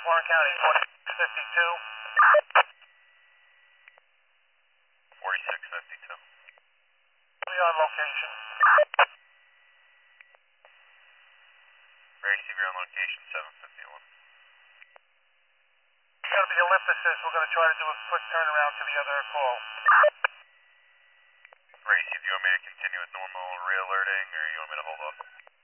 Warren County, 4652. 4652. We on location. Ready to be on location, 751. It's going to be ellipsis. We're going to try to do a quick turnaround to the other call. Racy, do you want me to continue with normal re-alerting, or you want me to hold off?